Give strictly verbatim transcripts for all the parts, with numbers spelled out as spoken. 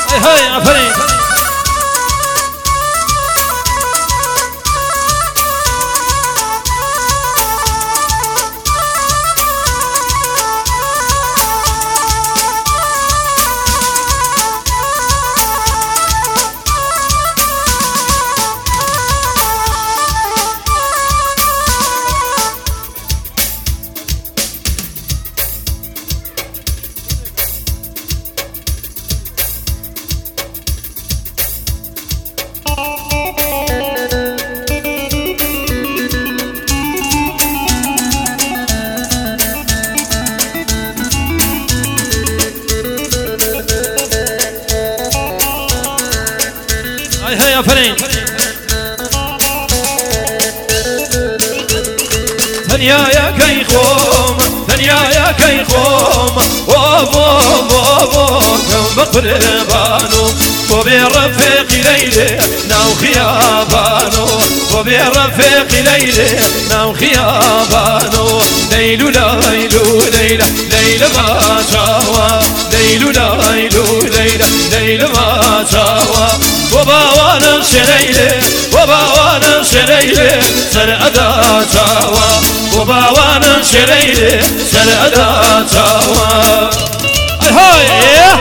هاي عفرين هيا فرين ثانية يا كي خوم ثانية يا كي خوم وابو بابو كم بقربانو وبرفيق ليلي ناو خيابانو وبرفيق ليلي ناو خيابانو ليلو ليلو ليلة ليلة ما شاوى ليلو ليلو ليلة ليلة ما شاوى وباوانا شريلي وباوانا شريلي سر أدا شاوى وباوانا شريلي سر أدا شاوى هاي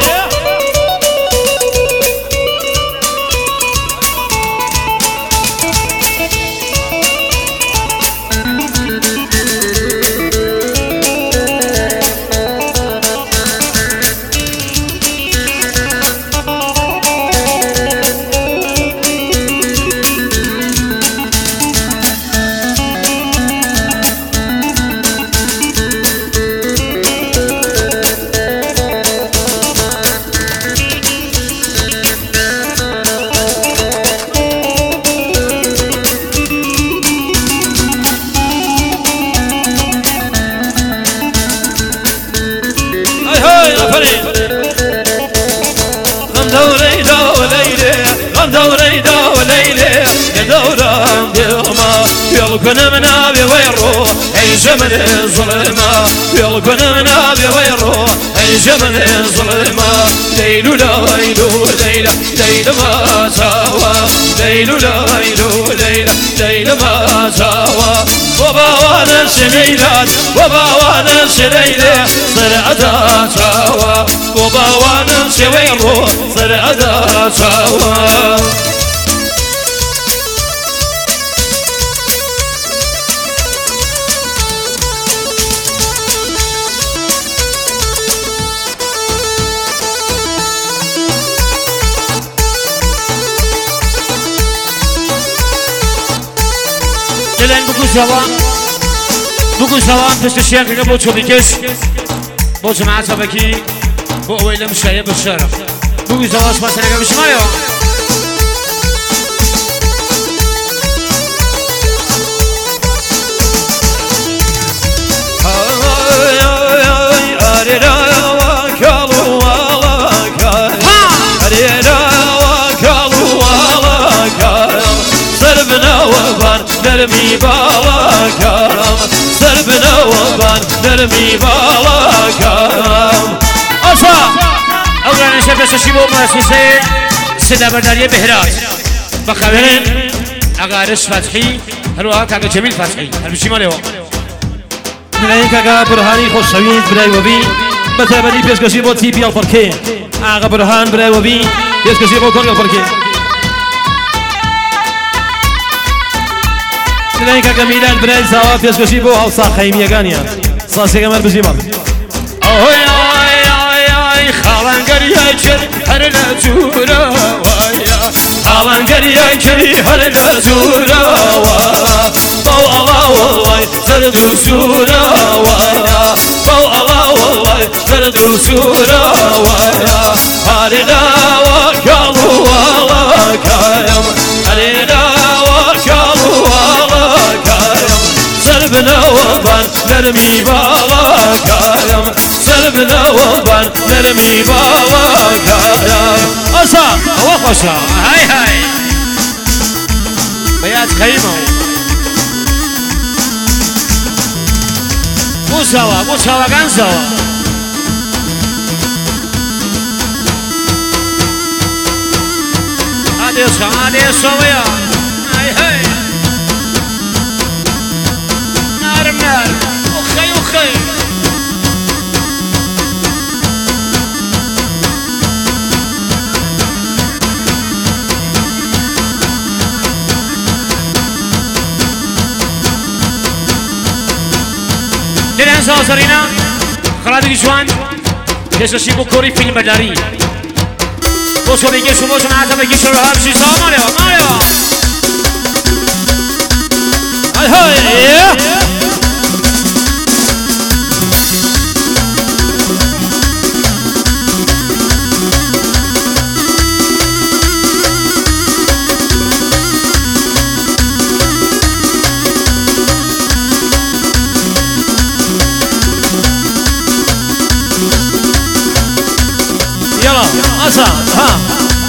يلقنا من ابي ويرو اي جمل ظلمه يلقنا من ابي ويرو اي جمل ظلمه ليل ليل ليل ليل ما ساوى ليل ليل ليل ليل ما ساوى وباوانا شليلات وباوانا شليله صر ادا ساوى وباوانا شويرو صر ادا ساوى دلن بگو زبان بگو زبان پشت شیان که با چوبی کش با جماعت بکی با اویل مشایه بشرف بگو زبان سپاس نگه بشما یا نرمي بالاكام سربنا وبان نرمي بالاكام أصلا أولا نشوف سشيبو مؤسسة سيدة بردارية بهراج بخبرين أغارش فتحي هروها كاكا جميل فتحي هل بشي ماليو نلاقي كاكا برهاني خوش شويد براي وبي بتابني بيسكشي بو تي بي الفركي آغا برهان براي وبي بيسكشي بو كونغ الفركي نلاقي كاكا ميلان براي سوا بيسكشي بو هاوسا خيمية غانيا صاصي كمال بجيبال أوه يا خالان قرية جري هر نزورا ويا خالان قرية جري هر نزورا ويا الله والله سرد وسورا ويا الله والله سرد وسورا ويا هارنا وكالو والله كايم هارنا وكالو والله كايم سربنا وبان نرمي بالا كايم سربنا وبان نرمي بالا كايم أصلا هو خوشا هاي هاي بيات خيمة مو سوا مو سوا كان سوا سعادة صويا هاي هاي نار نار أخي أخي دلين سازرينا خلادي جوان كيسا بو كوري فيلم بداري بوسو بيجي شو بوسو معاتا بيجي شو رهاب شي سوا ماليوا ماليوا هاي هاي يلا أسا ها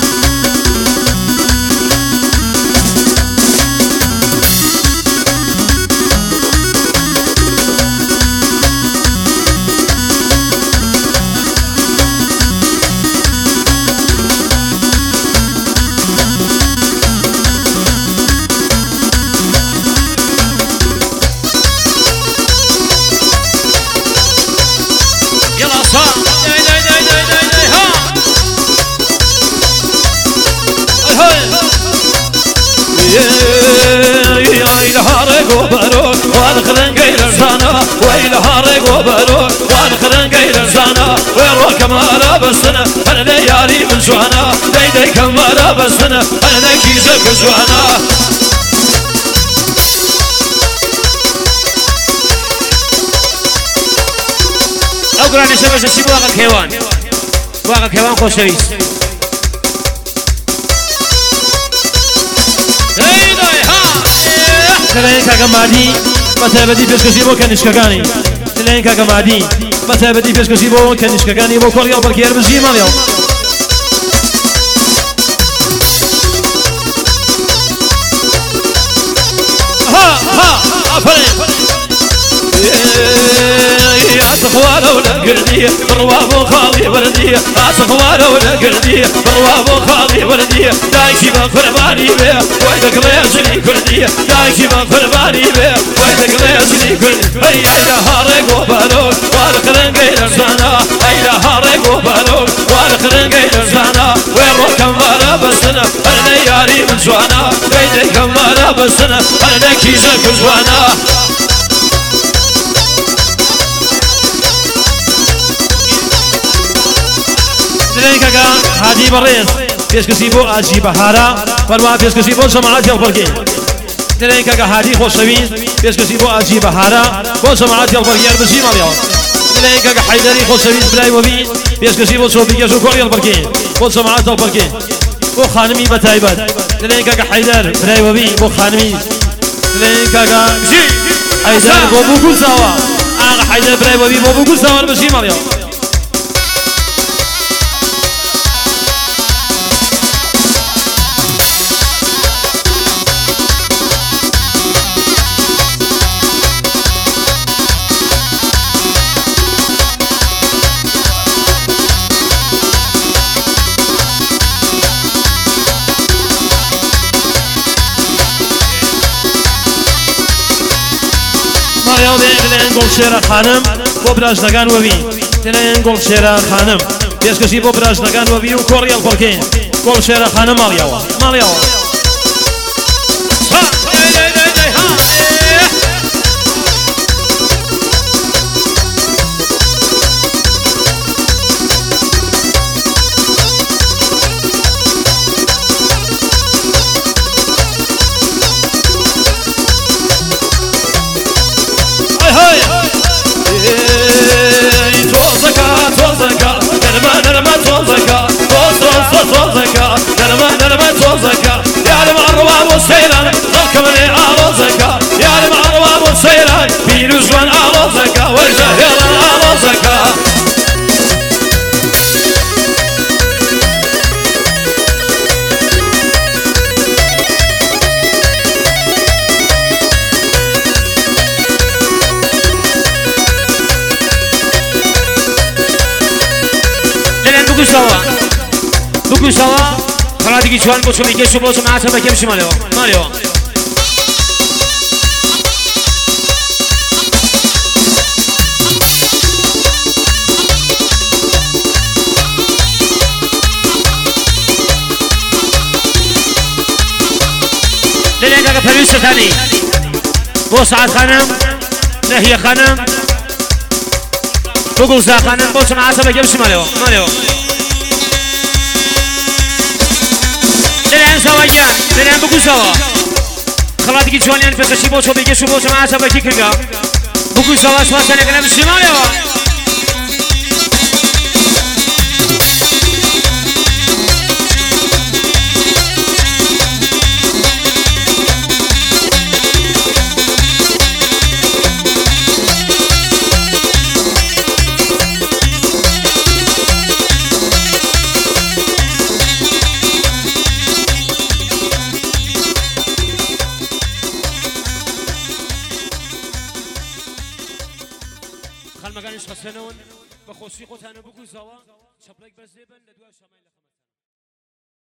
يلا صا داي داي داي داي داي داي ها ويلهارق وبروك وادخلن غير زانا ويلهارق وبروك وادخلن غير زانا ويروك ما بسنا انا ليالي من زوانا ديدي كما بسنا انا كيزك زوانا اقرا نشبه شي بواقع الحيوان بواقع الحيوان خوشويس دلين كاكا مادي بتابدي بيشكشي بو كنشكاكاني دلين كاكا مادي بتابدي بيشكشي بو كنشكاكاني بو كوريا بركير بجي ماليو ها ها افرين أتخوانه ولا قردية بروابو خالي وردية أتخوانه ولا قردية بروابو خالي وردية دايشي بفرماني بيه ويدك ليزني كردية دايشي بفرماني بيه ويدك ليزني كردية أي أيلا هارق وبالوك وارخلن غير زانا أيلا هارق وبالوك وارخلن غير زانا ويروك كمالا بسنا أنا ياري من زوانا بيدي كمالا بسنا أنا كيزك زوانا دلين كاكا هادي بريز بيشكسي بو اجي بحارة فرما بيشكسي بو جماعات يالبرقين دلين كاكا هادي خوشوين بيشكسي بو اجي بحارة بو جماعات يالبرقين بجي ماليون دلين كاكا حيدري خوشوين بلاي وبين بيشكسي بو صوبيكي جوكور يالبرقين بو جماعات يالبرقين بو خانمي بتايبت دلين كاكا حيدر بلاي وبين بو خانمي دلين كاكا جي حيدر بو بوكو سوا اغا حيدر بلاي وبين بو بوكو سوا بجي ماليون ماريو دلين قول شيرا خانم بو براجنگان وبين دلين قول شيرا خانم بيشكشي بو براجنگان وبين و كوريا الفركين قول شيرا خانم ماريو ماريو ها داي داي داي داي ها توزكا توزكا نرمى نرمى توزكا توز توز توزكا نرمى نرمى توزكا يا المعروة والسيران ضلكمني عروزكا يا المعروة والسيران في نجوان عروزكا والجهيران عروزكا بكو سوا بكو سوا خلاص دیگه جوان بچه میگه شو بچه معطا بکیم شمالیو مالیو لين كاكا فريوسة ثاني بو سعد خانم نهي خانم بقول سعد خانم بو سمع عصبة جمشي ماليو ماليو لين سوايان لين بقول سوا خلاص دقي جوانيان بس شي بو شو بيجي شو بو سمع عصبة كي كرجع بقول سوا سوا سنة كنا مشي ماليو خل مكانش خسنون بخوشي قطعنا بقول زوا شبلك بس زبن لدوا شمال